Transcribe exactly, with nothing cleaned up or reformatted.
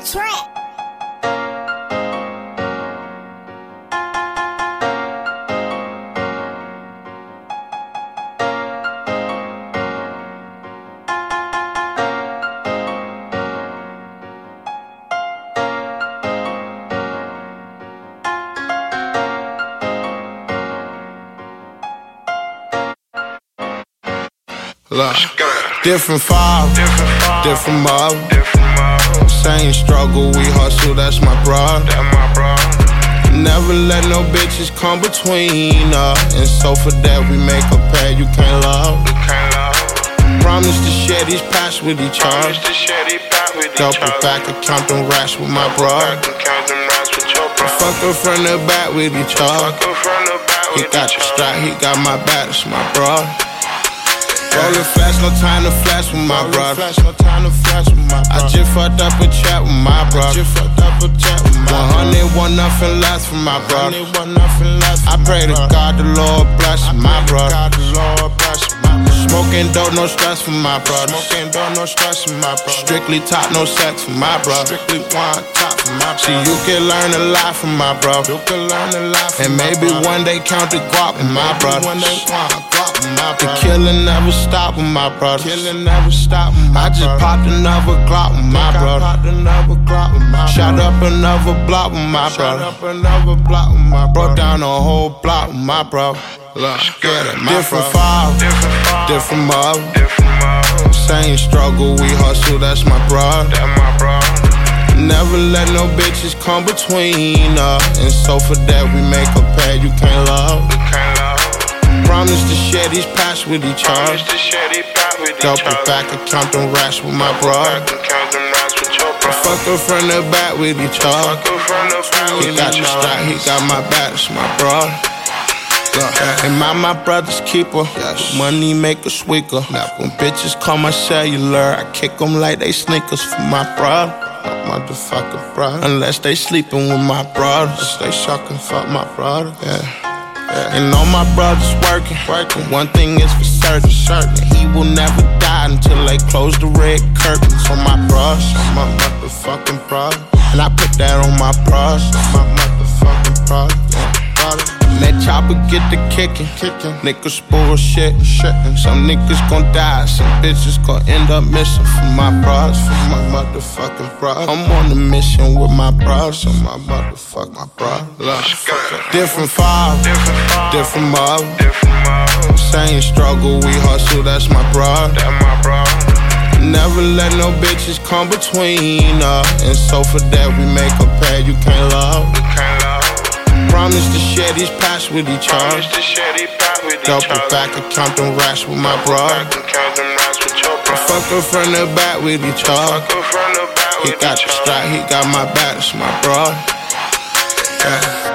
track. Look, different five, different mob. Same struggle, we hustle, that's my broad. Never let no bitches come between us. And so for that we make a pair you can't love. Promise to share these packs with each other. Double back and count them racks with my broad. Fuck her from the back with each other. He got the strap, he got my back, that's my broad. Rollin' fast, no time to flash with my brother. I just fucked up a chat with my brother. one hundred, one nothing less for my brother. I pray to God the Lord bless my brother. Smoking dope, no stress for my brother. Strictly top, no sex for my brother. See, you can learn a lot from my brother. And maybe one day count the guap with my brother. The killing never stop with my brother. I just popped another Glock with my brother. Shot up another block with my brother. Broke down a whole block with my brother. Look, different five, different mob. Same struggle, we hustle, that's my brother. Never let no bitches come between us. And so for that we make a pair you can't love. Promise to share these packs with each other. Double back and count them racks with my brother. Fuck her from the back with each other. He got the strap, he got my back, that's my brother. And my, my brother's keeper. Money make us weaker. When bitches call my cellular, I kick them like they sneakers for my brother. My motherfucking brother. Unless they sleeping with my brothers, they suckin' fuck my brother. Yeah. Yeah. And all my brothers working, working. One thing is for certain, certain. He will never die until they close the red curtains on my bros, on my motherfucking bros. And I put that on my bros, on my motherfucking bros. Yeah, brother. And that chopper get the kicking, kicking. Niggas bullshit, shitting. Some niggas gon' die, some bitches gon' end up missing. For my bros, for my motherfucking bros. I'm on a mission with my bros, on my motherfucking my bros. Different five, different mob. Same struggle, we hustle, that's my broad. Never let no bitches come between us. And so for that we make a pair you can't love. Promise to share these packs with each other. Double back and count them racks with my brother. Fuck her from the back with each other. He got the strap, he got my back, that's my brother. Yeah.